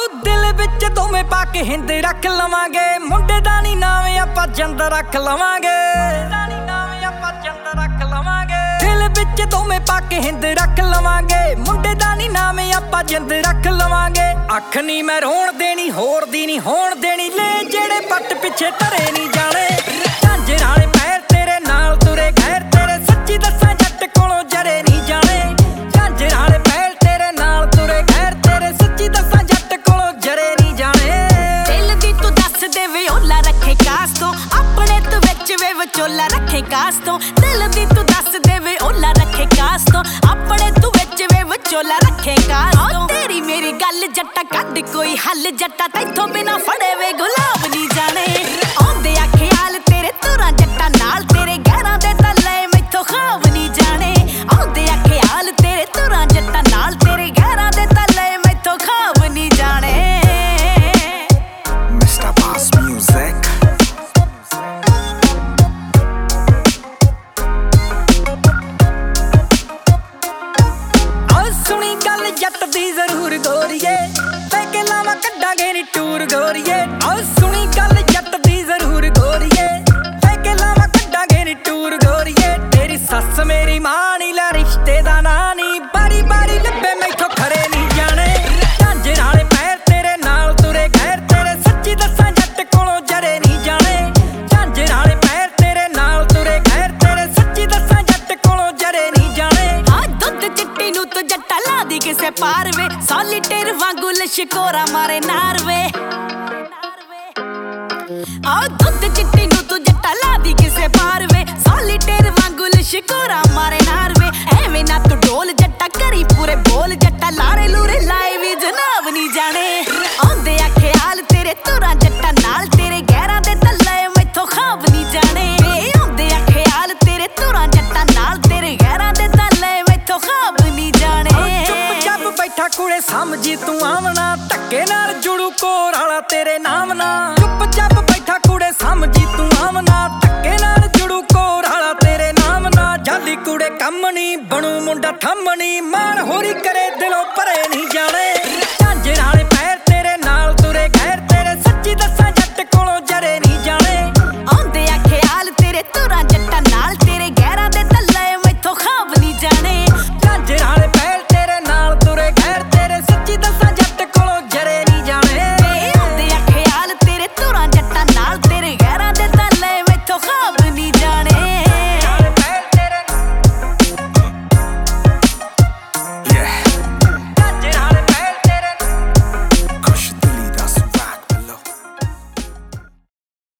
दिल विच दोवें पा के हिंद रख लवांगे, मुंडे दा नी नाम आपां जिंद रख लवांगे। दिल विच दोवें पा के हिंद रख लवांगे, मुंडे दा नी नाम आपां जिंद रख लवांगे। अख नी मैं रोण देनी, होर दी नी होण देनी, ले जेड़े पट पिछे धरे नी जाने। झांजर वाले पैर तेरे नाल तुरे गैर तेरे, सच्ची दस्सां जट कोलों जरे नी जाने। झांजर वाले पैर तेरे नाल तुरे गैर तेरे, सच्ची दस्सां जट कोलों जरे नी जाने। दिल दी तू दस दे वे ओला रखे कास तो, अपने तू विच वे विचोला रखे कास तो। दिल दी तू दस दे वे ओला रखे कास तो, अपने तू विच वे विचोला रखे कास तो। तेरी मेरी गल जट्टा कद कोई हल जट्टा, तैथों बिना फड़े वे गुलाब नी जाने। आउंदे आ ख्याल तेरे तुरां जट्टा नाल, तेरे गैरां दे तले मैथों ख्वाब नी जाने। आउंदे आ ख्याल तेरे तुरां जट्टा नाल, तेरे गैरां दे तले मैथों ख्वाब नी जाने। Mr. Boss Music. सुनी गल जट दी जरूर गोरीए, पैके लावा कड्डांगे नी टूर गोरीए। सुनी गल जट दी जरूर गोरीए, पैके लावा कड्डांगे नी टूर गोरीए। तेरी सस मेरी मां नी, लै रिश्ते दा नां नी, बारी बारी लब्बे मैथों खरे नी जाने। झांजर वाले पैर तेरे नाल तुरे गैर तेरे, सच्ची दस्सां जट कोलों जरे नी जाने। झांजर वाले पैर तेरे नाल तुरे गैर तेरे, सच्ची दस्सां जट कोलों जरे नी जाने। हाँ दुध चिट्टी नू तो जट्टा ला दी किसे पार वे, सॉलिटेर वांगू लशकोरा मारे नार वे। हाँ दुध चिट्टी नू तो जट्टा ला दी किसे पार वे, सॉलिटेर वांगू लशकोरा मारे नार वे। एवें ना तू डोल जट्टा करी पूरे बोल जट्टा, लारे लूरे लाए भी जनाब नी जाने। आउंदे आ ख्याल तेरे तुरां जट्टा नाल, तेरे गैरां दे तले मैथों ख्वाब नी जाने। आउंदे आ ख्याल तेरे तुरां जट्टा नाल, तेरे गैरां दे तले मैथों ख्वाब नी जाने। चुप चाप बैठा कुड़े समझी तू आमना, धक्के नाल जुड़ू कोर वाला तेरे नाम ना। चुप चाप बैठा कुड़े समझी तू आमना,